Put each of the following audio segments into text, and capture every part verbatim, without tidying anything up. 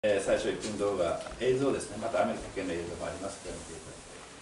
えー、最初いっぷん動画、映像ですね、また雨の危険な映像もありますので、見ていただきたい。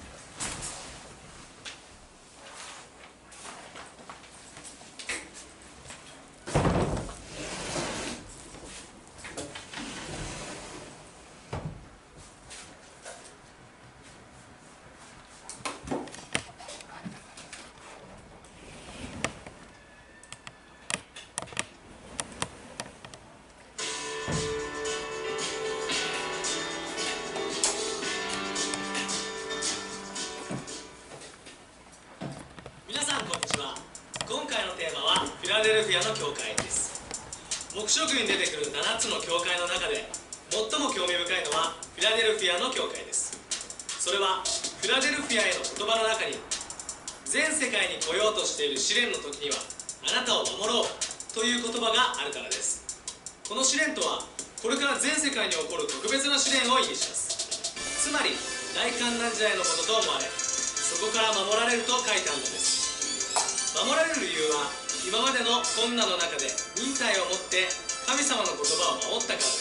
皆さんこんにちは。今回のテーマはフィラデルフィアの教会です。黙示録に出てくるななつの教会の中で最も興味深いのはフィラデルフィアの教会です。それはフィラデルフィアへの言葉の中に、全世界に来ようとしている試練の時にはあなたを守ろうという言葉があるからです。この試練とはこれから全世界に起こる特別な試練を意味します。つまり大観難時代のことと思われ、そこから守られると書いてあるのです。守られる理由は今までの困難の中で忍耐を持って神様の言葉を守ったからです。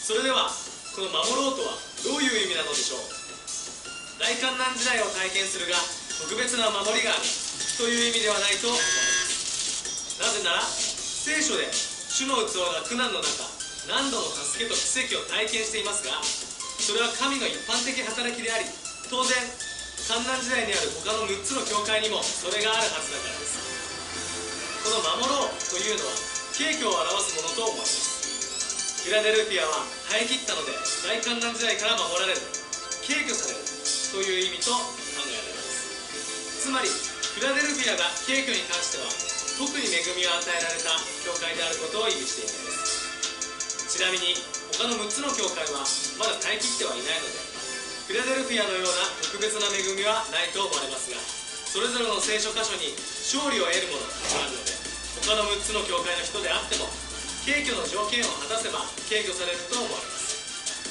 それではこの守ろうとはどういう意味なのでしょう。大観難時代を体験するが特別な守りがあるという意味ではないと思います。なぜなら聖書で主の器が苦難の中何度も助けと奇跡を体験していますが、それは神の一般的働きであり、当然観難時代にある他のむっつの教会にもそれがあるはずだからです。この守ろうというのは景挙を表すものと思います。フィラデルフィアは耐え切ったので大観難時代から守られる、景挙されるという意味と考えられます。つまりフィラデルフィアが景挙に関しては特に恵みを与えられた教会であることを意味しているのです。ちなみに他のむっつの教会はまだ耐え切ってはいないので、フィラデルフィアのような特別な恵みはないと思われますが、それぞれの聖書箇所に勝利を得るものがあるので、他のむっつの教会の人であっても景挙の条件を果たせば景挙されると思われます。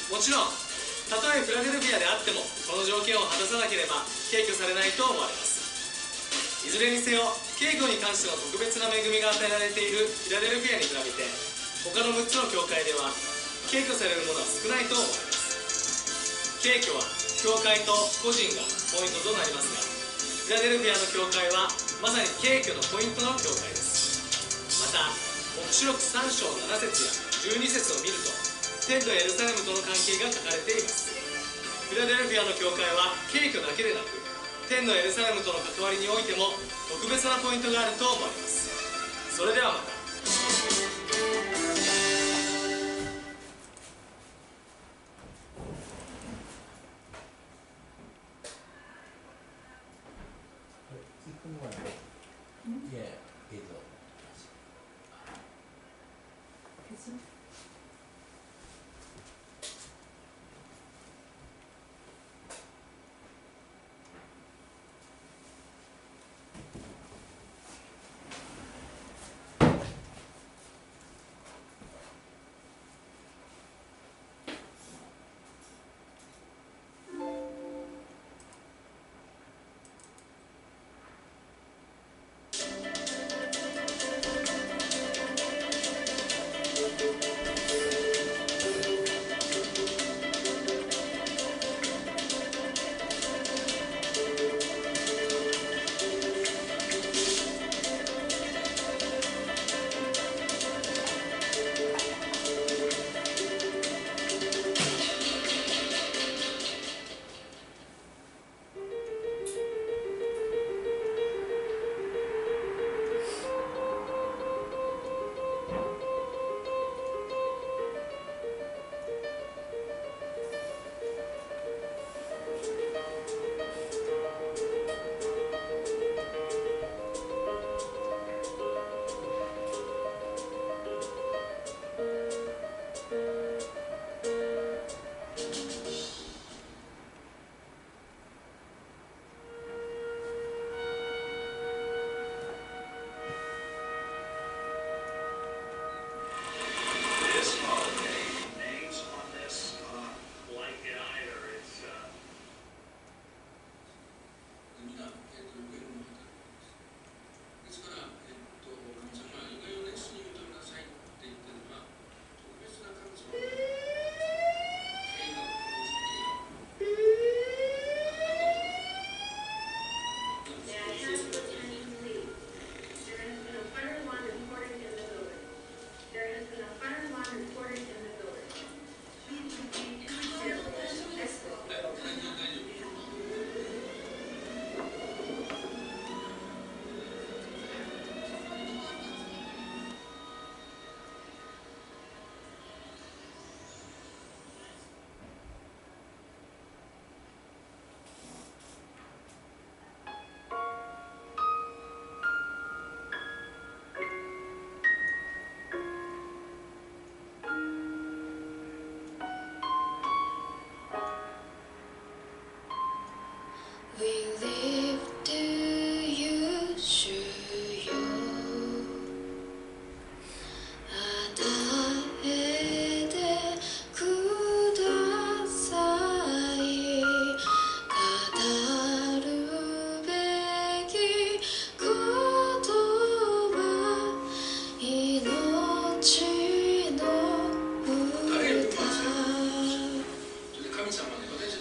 もちろんたとえフィラデルフィアであってもこの条件を果たさなければ景挙されないと思われます。いずれにせよ景挙に関しての特別な恵みが与えられているフィラデルフィアに比べて他のむっつの教会では景挙されるものは少ないと思われます。景挙は教会と個人がポイントとなりますが、フィラデルフィアの教会はまさに景挙のポイントの教会です。また黙示録さん章なな節やじゅうに節を見ると天とエルサレムとの関係が書かれています。フィラデルフィアの教会は景挙だけでなく天のエルサレムとの関わりにおいても特別なポイントがあると思われます。それではまた。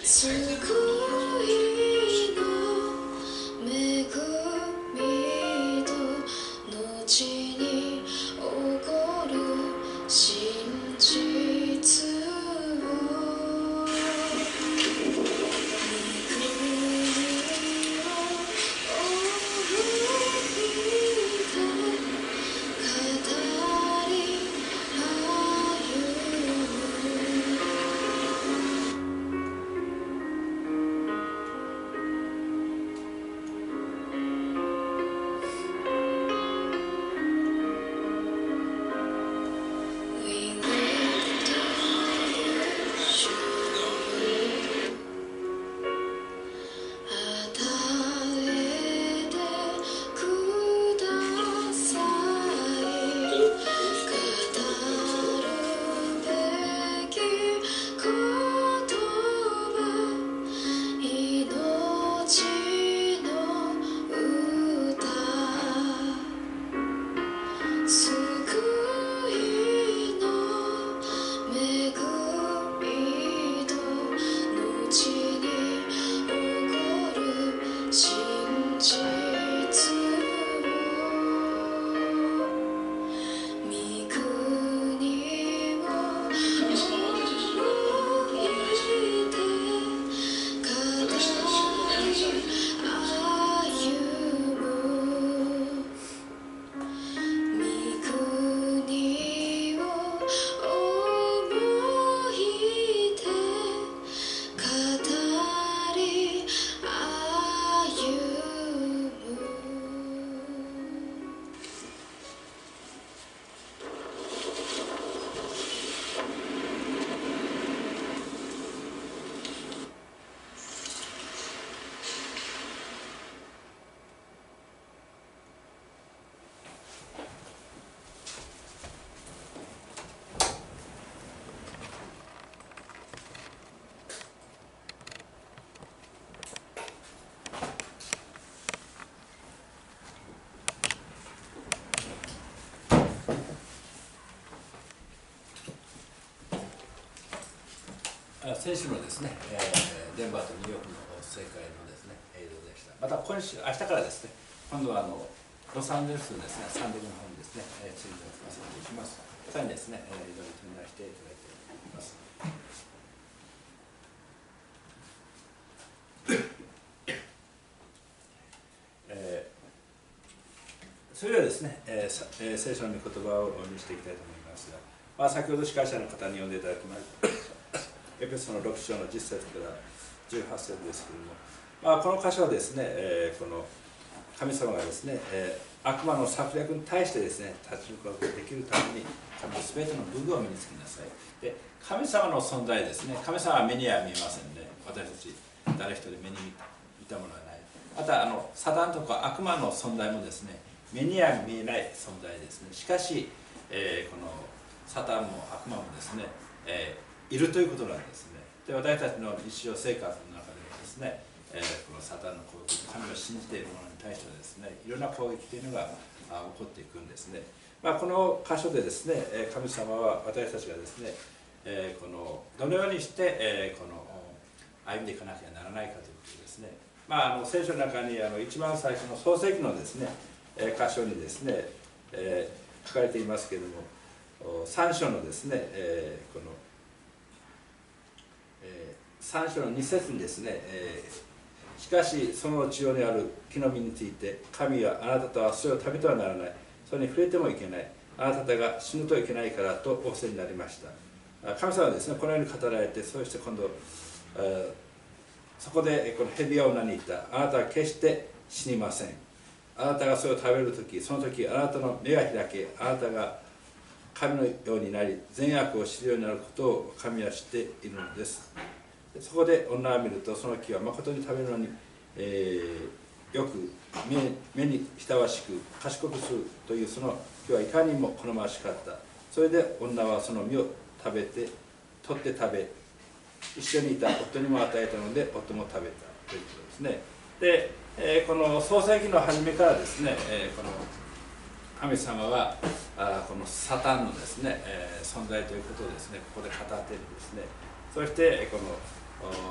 先週のですね、えー、デンバーとニューヨークの正解のですね映像でした。また今週明日からですね、今度はあのロサンゼルスですね、サンディエゴの方にですね、えー、ツイートを含ませていきます。さらにですね、えー、いろいろ取り出していただいています。えー、それではですね、えーえー、聖書の御言葉を見せていきたいと思いますが、まあ、先ほど司会者の方に読んでいただきましたエペソのろく章のじゅっ節からじゅうはち節ですけれども、まあ、この箇所はですね、えー、この神様がですね、えー、悪魔の策略に対してですね、立ち向かうことができるために、神の全ての武具を身につけなさい。で、神様の存在ですね、神様は目には見えませんね。私たち、誰一人目に見たものはない。また、あのサタンとか悪魔の存在もですね、目には見えない存在ですね。しかし、えー、このサタンも悪魔もですね、えーいるということなんですね。で、私たちの日常生活の中でもですね、えー、このサタンの攻撃、神を信じている者に対してはですね、いろんな攻撃というのが起こっていくんですね。まあ、この箇所でですね、神様は私たちがですね、えー、このどのようにして、えー、この歩んでいかなきゃならないかということですね。まあ、あの聖書の中にあの一番最初の創世記のですね、箇所にですね、えー、書かれていますけれども、さん章のですね、えー、このさん章のに節にですね、えー、しかしその地上にある木の実について神はあなたとはそれを食べてはならない、それに触れてもいけない、あなた方が死ぬといけないからと仰せになりました。神様はですね、このように語られて、そして今度、えー、そこでこの蛇が女に言った、あなたは決して死にません。あなたがそれを食べるとき、その時あなたの目が開け、あなたが神のようになり善悪を知るようになることを神は知っているのです。そこで女を見ると、その木は誠に食べるのに、えー、よく 目, 目に親しく賢くするというその木はいかにも好ましかった。それで女はその実を食べて取って食べ、一緒にいた夫にも与えたので夫も食べたということですね。で、えー、この創世記の初めからですね、えー、この神様はあこのサタンのですね、えー、存在ということをですね、ここで語っているんですね。そしてこの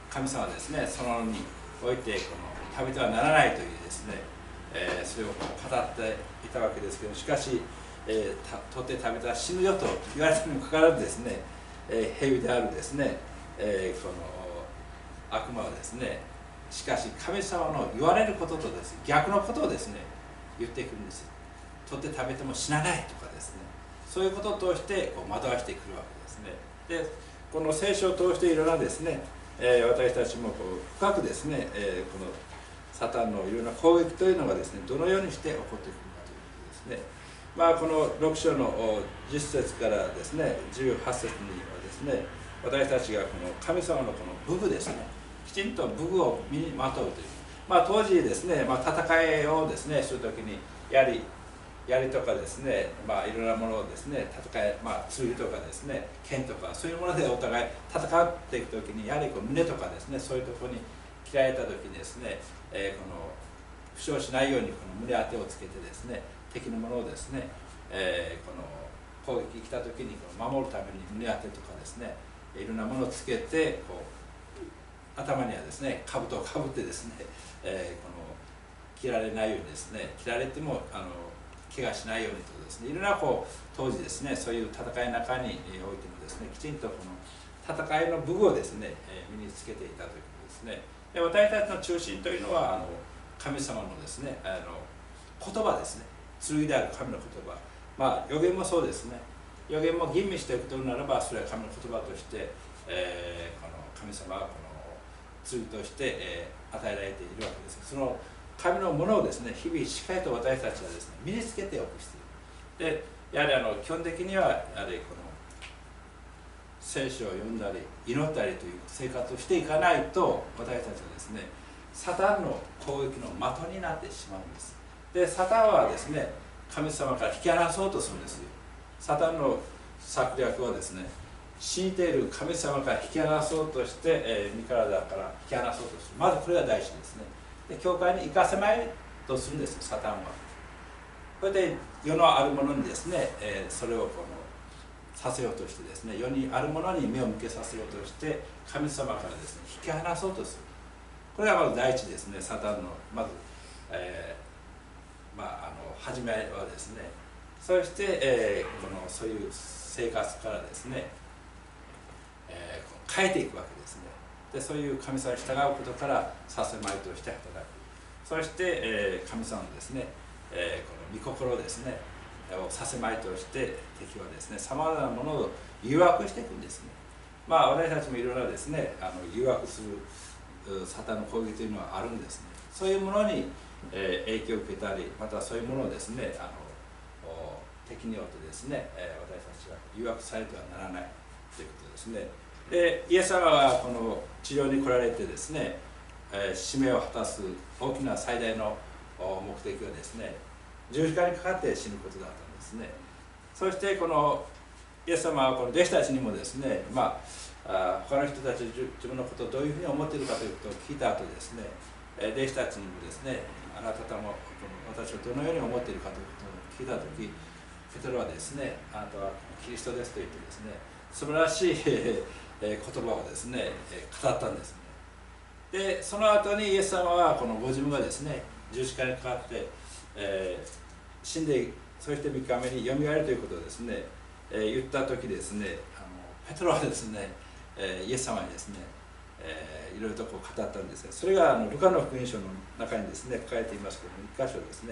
神様はですね、そのにおいてこの食べてはならないというですね、えー、それをこう語っていたわけですけど、しかし、えー、取って食べたら死ぬよと言われてもかかわらずですね、えー、蛇であるですね、えー、この悪魔はですね、しかし神様の言われることとですね、逆のことをですね言ってくるんですよ。取って食べても死なないとかですね、そういうことを通してこう惑わしてくるわけですね。でこの聖書を通していろんなですね、えー、私たちもこう深くですね、えー、このサタンのいろんな攻撃というのがですね、どのようにして起こってくるかということですね。まあこのろく章のじゅっ節からですねじゅうはち節にはですね、私たちがこの神様のこの武具ですね、きちんと武具を身にまとうという、まあ当時ですね、まあ、戦いをですねするときにやはり槍とかですね、まあいろんなものをですね戦い、まあ剣とかですね剣とかそういうものでお互い戦っていくときに、やはりこう胸とかですね、そういうところに切られたときにですね、えー、この負傷しないようにこの胸当てをつけてですね、敵のものをですね、えー、この攻撃来たときにこの守るために胸当てとかですね、いろんなものをつけて、こう頭にはですね兜をかぶってですね、えー、この切られないようにですね、切られてもあの怪我しないようにとですね、いろんなこう当時ですね、そういう戦いの中においてもですね、きちんとこの戦いの武具をですね身につけていたということですね。で私たちの中心というのはあの神様のですね、あの言葉ですね、剣である神の言葉、まあ預言もそうですね、預言も吟味していくとならば、それは神の言葉として、えー、この神様はこの剣として、えー、与えられているわけです。その神のものをですね、日々しっかりと私たちはですね身につけておく必要で、やはりあの基本的にはやはりこの聖書を読んだり祈ったりという生活をしていかないと、私たちはですねサタンの攻撃の的になってしまうんです。でサタンはですね神様から引き離そうとするんですよ。サタンの策略はですね、信じている神様から引き離そうとして、えー、身体から引き離そうとする。まずこれが大事ですね。で教会に行かせまいとするんですよ、サタンは。これで世のあるものにですね、えー、それをこのさせようとしてですね、世にあるものに目を向けさせようとして神様からですね引き離そうとする。これがまず第一ですね、サタンのまず、えー、まああの始めはですね、そして、えー、このそういう生活からですね、えー、変えていくわけですね。でそういう神様に従うことからさせまいとして働く。そして、えー、神様のですね、えー、この御心ですねをさせまいとして敵はですねさまざまなものを誘惑していくんですね。まあ私たちもいろいろなですねあの誘惑するサタンの攻撃というのはあるんですね。そういうものに、えー、影響を受けたり、またそういうものをですねあの敵によってですね、えー、私たちは誘惑されてはならないということですね。でイエス様はこの地上に来られてですね、えー、使命を果たす大きな最大の目的はですね、十字架にかかって死ぬことだったんですね。そしてこのイエス様はこの弟子たちにもですね、まあ、あ他の人たち自分のことをどういうふうに思っているかということを聞いた後ですね、弟子たちにもですね、あなた方も私をどのように思っているかということを聞いた時、ペテロはですね、あなたはキリストですと言ってですね、素晴らしい言葉をですね語ったんですね。でその後にイエス様はこのご自分がですね十字架にかかって、えー、死んで、そしてみっかめによみがえるということをですね、えー、言った時ですね、あのペトロはですね、えー、イエス様にですね、えー、いろいろとこう語ったんですが、それがあのルカの福音書の中にですね書かれていますけども、一箇所ですね、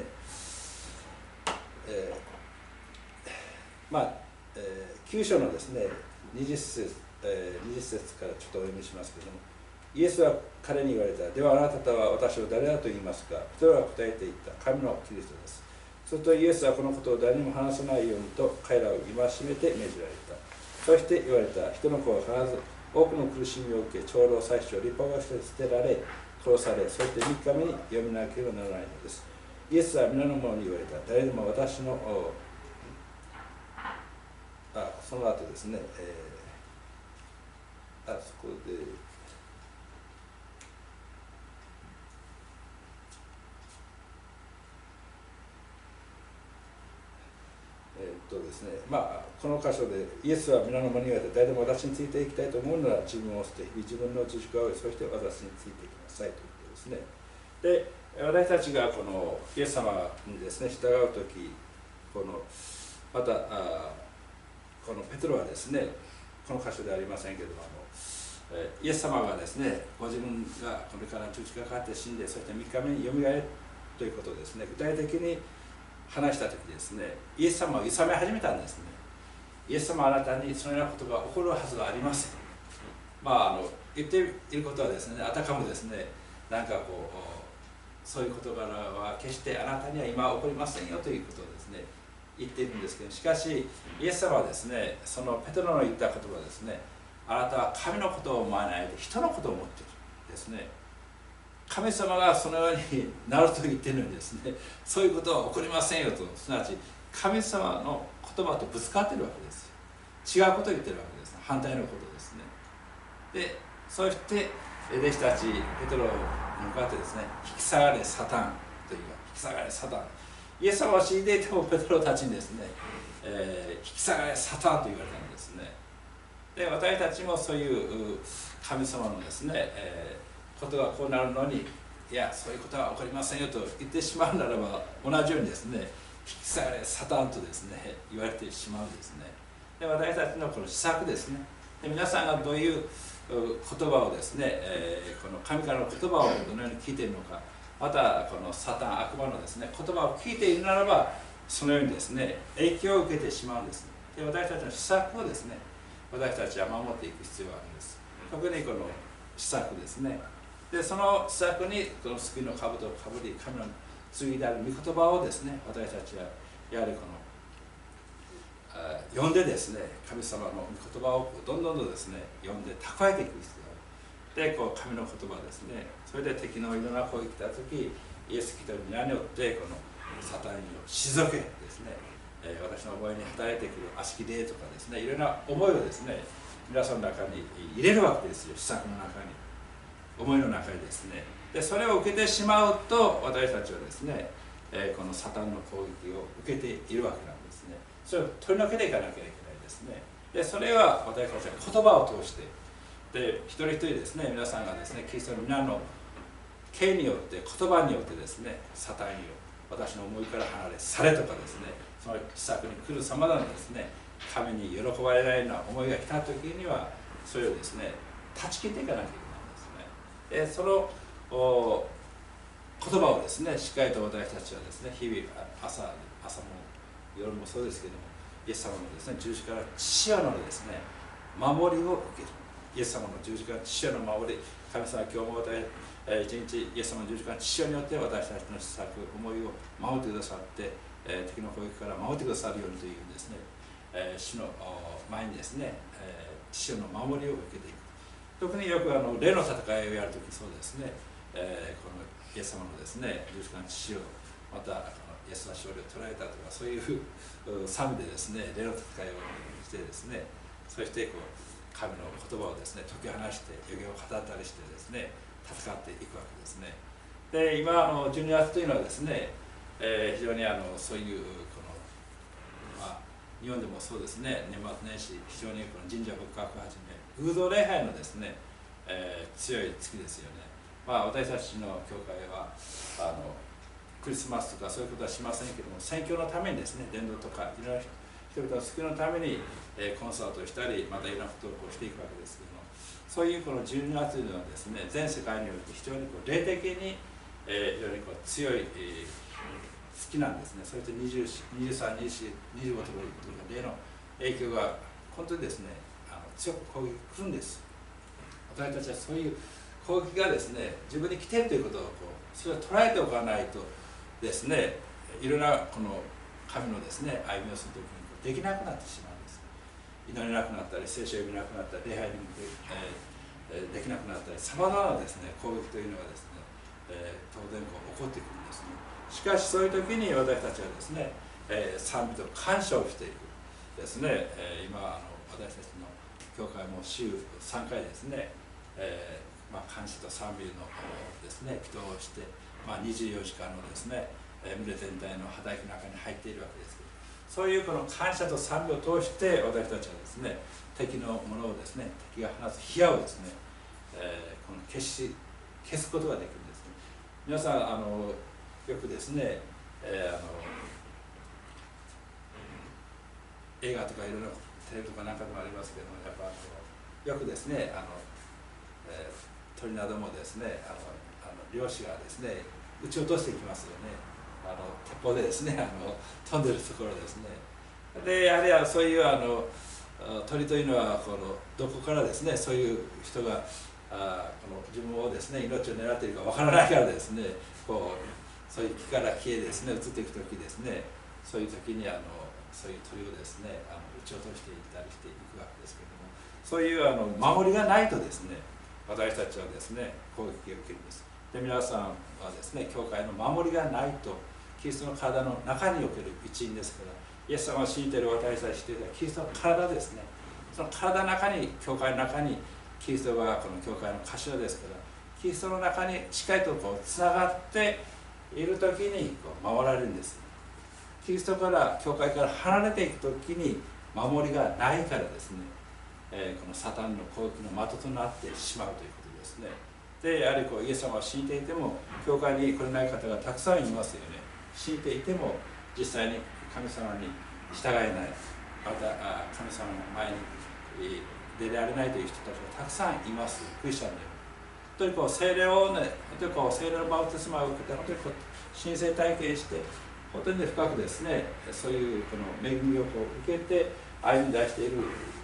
えー、まあ、えー、きゅう章のですねにじゅっ節、えー、にじゅっ節からちょっとお読みしますけども、イエスは彼に言われた。ではあなた方は私を誰だと言いますか。ペトロは答えていった。神のキリストです。するとイエスはこのことを誰にも話さないようにと彼らを戒めて命じられた。そして言われた。人の子は必ず多くの苦しみを受け、長老祭司を立派をして捨てられ、殺され、そしてみっかめによみなければならないのです。イエスは皆の者に言われた。誰でも私のあその後ですね、えー、あそこでえっととですね、まあ、この箇所でイエスは皆の者に言われて誰でも私についていきたいと思うなら自分を捨て自分の十字架を追いそして私についていきなさいということですね。で私たちがこのイエス様にですね従う時このまたあこのペテロはですねこの箇所ではありませんけれどもイエス様がですねご自分がこれから十字架かかって死んでそしてみっかめによみがえるということをですね具体的に話した時ですねイエス様を諌め始めたんですね。イエス様はあなたにそのようなことが起こるはずはありません。まああの言っていることはですねあたかもですねなんかこうそういう事柄は決してあなたには今起こりませんよということをですね言っているんですけど、しかしイエス様はですねそのペテロの言った言葉ですねあなたは神のことを思わないで人のことを思っているですね。神様がそのようになると言っているのにですねそういうことは起こりませんよと、すなわち神様の言葉とぶつかっているわけですよ。違うことを言っているわけです、反対のことですね。でそして弟子たちペテロに向かってですね引き下がれサタンという引き下がれサタン、イエス様は死んでいてもペテロたちにですね、えー、引き下がれサタンと言われたんですね。で私たちもそういう神様のですね、えーことがこうなるのにいやそういうことは起こりませんよと言ってしまうならば同じようにですね引き下がれサタンとですね言われてしまうんですね。で私たちのこの施策ですねで皆さんがどういう言葉をですね、えー、この神からの言葉をどのように聞いているのか、またこのサタン悪魔のですね言葉を聞いているならばそのようにですね影響を受けてしまうんです。で私たちの施策をですね私たちは守っていく必要があるんです。特にこの施策ですね。でその施策にこの救いの兜をかぶり神の次である御言葉をですね私たちはやはりこの読んでですね神様の御言葉をどんどんとですね読んで蓄えていく必要がある。でこう神の言葉ですねそれで敵のいろんな攻撃が来た時イエス・キリストの皆によってこのサタンを退けですね、えー、私の思いに働いてくる悪しき霊とかですねいろんな思いをですね皆さんの中に入れるわけですよ。施策の中に思いの中にですね。でそれを受けてしまうと私たちはですね、えー、このサタンの攻撃を受けているわけなんですね。それを取り除けていかなきゃいけないですね。でそれは私たちは言葉を通してで一人一人ですね皆さんがですねキリストの皆の刑によって言葉によってですねサタンよ私の思いから離れされとかですねその施策に来るさまざまなですね神に喜ばれないような思いが来た時にはそれをですね断ち切っていかなきゃいけない。でその言葉をですねしっかりと私たちはですね日々 朝, 朝も夜もそうですけどもイエス様のですね十字架の父親のですね守りを受ける。イエス様の十字架の父親の守り、神様は今日も私一日イエス様の十字架の父親によって私たちの施策思いを守ってくださって、えー、敵の攻撃から守ってくださるようにというですね、えー、主の前にですね、えー、父親の守りを受けていく。特によくあの霊の戦いをやるときそうですね、えー、このイエス様のですね十字架の父をまたこのイエスの勝利を捉えたとかそういう賛美でですね霊の戦いをしてですねそしてこう神の言葉をですね解き放して予言を語ったりしてですね戦っていくわけですね。で今あのじゅうにがつというのはですね、えー、非常にあのそういうこのまあ日本でもそうですね年末年始非常にこの神社仏閣をはじめ偶像礼拝のですね、えー、強い月ですよね。まあ私たちの教会はあのクリスマスとかそういうことはしませんけども宣教のためにですね伝道とかいろいろ人々の救いのために、えー、コンサートをしたりまたいろんなことをこうしていくわけですけどもそういうこのじゅうにがつというのはですね全世界において非常にこう霊的に、えー、非常にこう強い、えー、好きなんですね。それとにじゅうさん、にじゅうよん、にじゅうごという霊の影響が本当にですねあの強く攻撃来るんです。私たちはそういう攻撃がですね自分に来ているということをこうそれを捉えておかないとですねいろんなこの神のですね歩みをするときにできなくなってしまうんです。祈れなくなったり聖書を読めなくなったり礼拝にで、えー、できなくなったりさまざまなですね攻撃というのがですね、えー、当然こう起こってくるんですね。しかしそういう時に私たちはですね、えー、賛美と感謝をしていくですね、えー、今あの私たちの教会も週さんかいですね、えーまあ、感謝と賛美のですね祈祷をして、まあ、にじゅうよじかんのですね、えー、群れ全体の働きの中に入っているわけですけどそういうこの感謝と賛美を通して私たちはですね、敵のものをですね、敵が放つ火矢をですね、えー、この消し消すことができるんですね。皆さんあのよくですね、えー、あの映画とかいろいろテレビとかなんかでもありますけども、やっぱよくですね、あの、えー、鳥などもですね、あのあの漁師がですね撃ち落としてきますよね。あの鉄砲でですね、あの飛んでるところですね。でやはりそういうあの鳥というのはこのどこからですね、そういう人があこの自分をですね、命を狙っているかわからないからですね、こうそういう木から木へですね移っていく時ですね、そういう時にあのそういう鳥をですね、あの撃ち落としていったりしていくわけですけれども、そういうあの守りがないとですね、私たちはですね攻撃を受けるんです。で皆さんはですね、教会の守りがないと、キリストの体の中における一員ですから、イエス様を信じている私たちというのはキリストの体ですね。その体の中に、教会の中にキリストがこの教会の頭ですから、キリストの中にしっかりとこうつながっている時にこう守られるんです。キリストから教会から離れていく時に守りがないからですね、えー、このサタンの攻撃の的となってしまうということですね。でやはりこうイエス様を信じていても教会に来れない方がたくさんいますよね。信じていても実際に神様に従えない、また神様の前に出られないという人たちがたくさんいます。クリスチャンでも本当にこう聖霊をね、本当にこう聖霊のバプテスマを受けて、本当にこう神聖体験して、本当に、ね、深くですね、そういうこの恵みをこう受けて歩み出している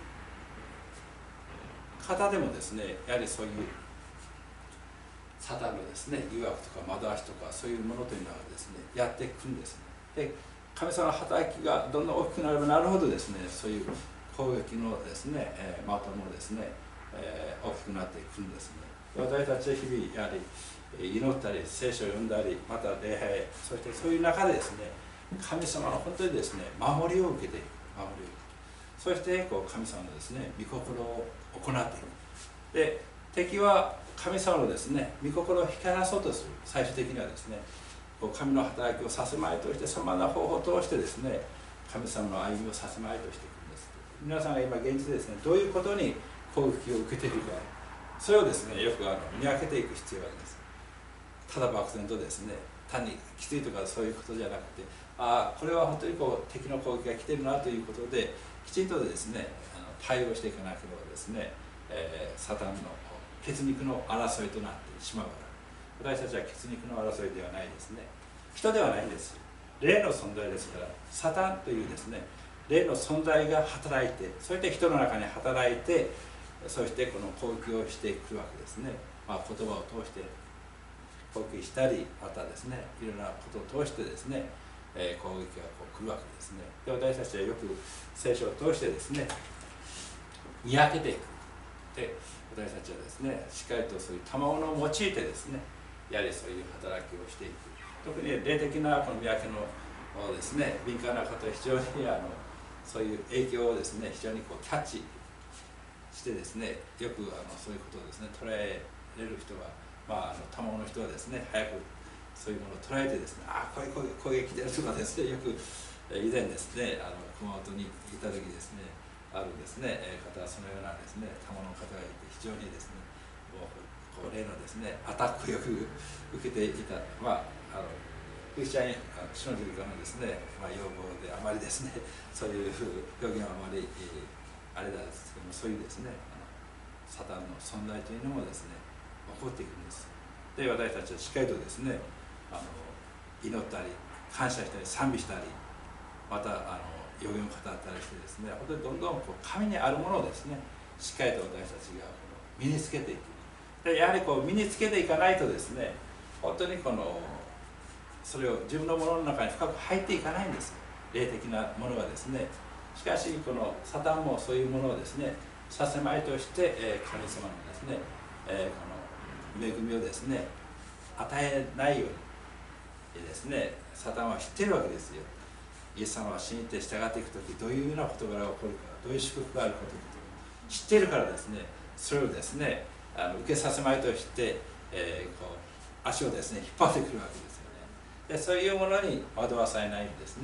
方でもですね、やはりそういうサタンのですね、誘惑とか惑わしとかそういうものというのはですね、やってくるんですね。で、神様の働きがどんどん大きくなればなるほどですね、そういう攻撃のですね、えー、的もですね、えー、大きくなっていくんですね。私たちは日々やはり祈ったり聖書を読んだり、また礼拝、そしてそういう中でですね、神様の本当にですね、守りを受けていく、守りを受けていく、そしてこう神様のですね、御心を行っていく。で、敵は神様のですね、御心を光らそうとする。最終的にはですね、こう神の働きをさせまいとして、さまざまな方法を通してですね、神様の歩みをさせまいとしていくんです。皆さんが今現実でですね、どういうことに攻撃を受けているか、それをですね、よくあの見分けていく必要があります。ただ漠然とですね、単にきついとかそういうことじゃなくて、ああこれは本当にこう敵の攻撃が来ているなということできちんとですね、あの対応していかなければですね、えー、サタンの血肉の争いとなってしまうから。私たちは血肉の争いではないですね。人ではないんです。霊の存在ですから、サタンというですね、霊の存在が働いて、そして人の中に働いて、そしてこの攻撃をしてくるわけですね。まあ、言葉を通して攻撃したり、またですね、いろんなことを通してですね、えー、攻撃がこう来るわけですね。で、私たちはよく聖書を通してですね、見分けていく。で、私たちはですね、しっかりとそういう賜物を用いてですね、やはりそういう働きをしていく。特に霊的なこの見分けのですね、敏感な方は非常にあのそういう影響をですね、非常にこうキャッチしてですね、よくあのそういうことをですね、捉えれる人は、まあ、あの賜物の人はですね、早くそういうものを捉えてですね、ああ、こういう攻撃であるとかですね、よく以前ですね、あの熊本にいた時ですね、あるですね、方はそのようなですね、賜物の方がいて、非常にですね、もうこう例のですね、アタックをよく受けていた、まあ、あのクリスチャン主の時からのですね、まあ、要望であまりですね、そういう表現はあまり、えー、あれなんですけども、そういうですね、あのサタンの存在というのもですね、起こっていくんです。で、私たちはしっかりとですね、あの祈ったり、感謝したり、賛美したり、またあの予言を語ったりしてですね、本当にどんどんこう神にあるものをですね、しっかりと私たちがこの身につけていく。で、やはりこう身につけていかないとですね、本当にこのそれを自分のものの中に深く入っていかないんです。霊的なものがですね。しかしこのサタンもそういうものをですね、させまいとして、えー、神様のですね、えー、この恵みをですね、与えないようにですね、サタンは知っているわけですよ。イエス様は信じて従っていくとき、どういうような事柄が起こるか、どういう祝福があるかということを知っているからですね、それをですね、あの受けさせまいとして、えー、こう足をですね、引っ張ってくるわけですよね。で、そういうものに惑わされないようにですね、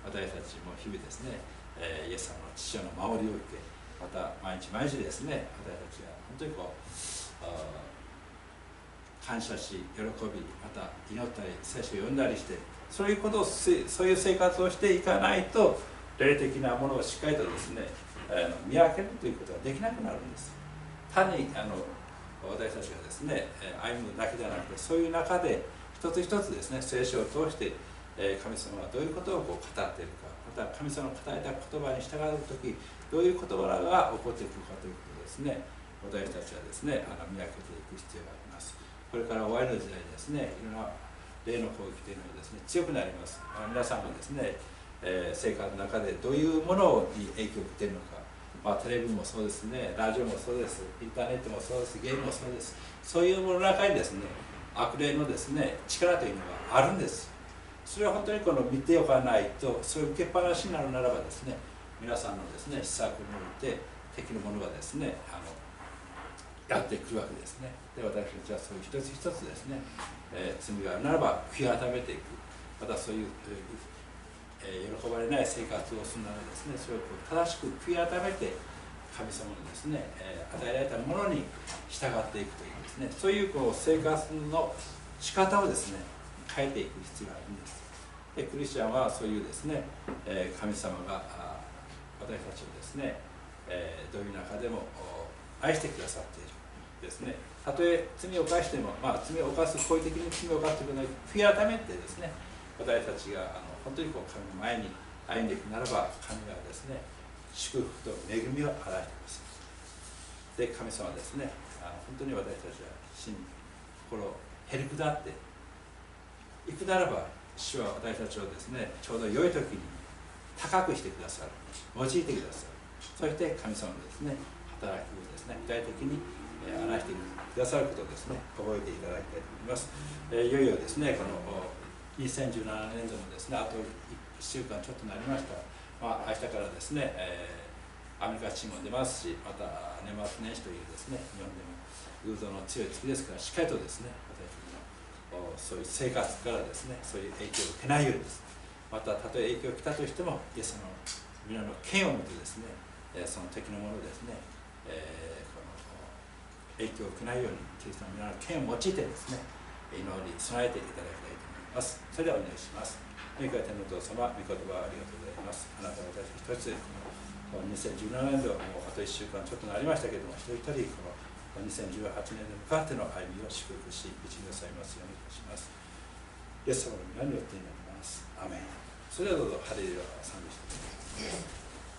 私たちも日々ですね、えー、イエス様の父親の守りを受け、また毎日毎日ですね、私たちが本当にこう感謝し、喜び、また祈ったり聖書を読んだりして、そういうことをそういう生活をしていかないと、霊的なものをしっかりとですね、あの見分けるということができなくなるんです。単にあの私たちがですね歩むだけではなくて、そういう中で一つ一つですね、聖書を通して神様がどういうことをこう語っているか、また神様の語られた言葉に従うときどういう事柄が起こってくるかということをですね、私たちはですねあの見分けていく必要があります。これから終わりの時代ですね、いろんな霊の攻撃というのがですね強くなります。皆さんもですね、えー、生活の中でどういうものに影響を受けているのか、まあ、テレビもそうですね、ラジオもそうです、インターネットもそうです、ゲームもそうです。そういうものの中にですね、悪霊のですね力というのがあるんです。それは本当にこの見ておかないと、それを受けっぱなしになるならばですね、皆さんのですね施策において敵の者がですねあのやってくるわけですね。で、私たちはそういう一つ一つですね、えー、罪があるならば悔い改めていく、またそういう、えー、喜ばれない生活をするならですね、それをこう正しく悔い改めて神様のですね、えー、与えられたものに従っていくというですね、そういうこう生活の仕方をですね変えていく必要があるんです。で、クリスチャンはそういうですね、えー、神様が私たちをですね、えー、どういう中でも愛してくださっているですね。たとえ罪を犯しても、まあ、罪を犯す、故意的に罪を犯すということに悔い改めてですね、私たちがあの本当にこう神の前に歩んでいくならば、神がですね祝福と恵みを表してください。で、神様はですね、あの本当に私たちは心心をへりくだっていくならば、主は私たちをですねちょうど良い時に高くしてくださる、用いてくださる。そして神様のですね働きをですね具体的に表してくださることをですね覚えていただきたいと思います。えー、いよいよですねこのにせんじゅうななねん度のですねあといっしゅうかんちょっとなりました。まあ、明日からですね、えー、アメリカチームも出ますし、また年末年始というですね日本でも偶像の強い月ですから、しっかりとですね私たちのそういう生活からですねそういう影響を受けないようにです、またたとえ影響が来たとしてもイエスの皆の剣を持ってですねその敵のものですね、えー、この影響を受けないようにキリストの皆の剣を用いてですね祈り備えていただきたいと思います。それではお願いします。天の天のお父様、御言葉ありがとうございます。あなたは私一つこのにせんじゅうななねん度、もうあといっしゅうかんちょっとなりましたけれども、一人一人このにせんじゅうはちねんに向かっての歩みを祝福し導きくださいますようにいたします。イエス様の皆によって祈ります。アメン。それではどうぞハレルヤを賛美してください。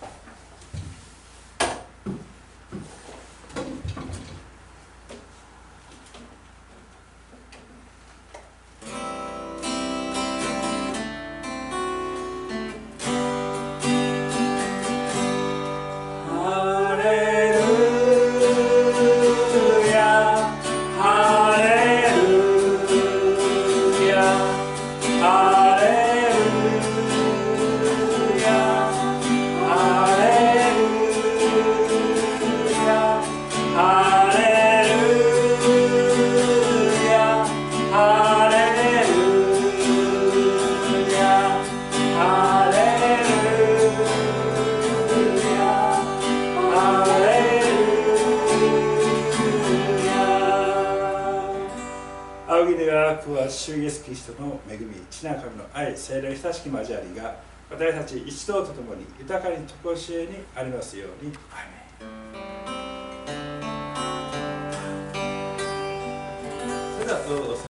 主イエスキリストの恵み、父なる神の愛、聖霊親しき交わりが私たち一同とともに豊かに常しえにありますように。アーメン。それではどうぞ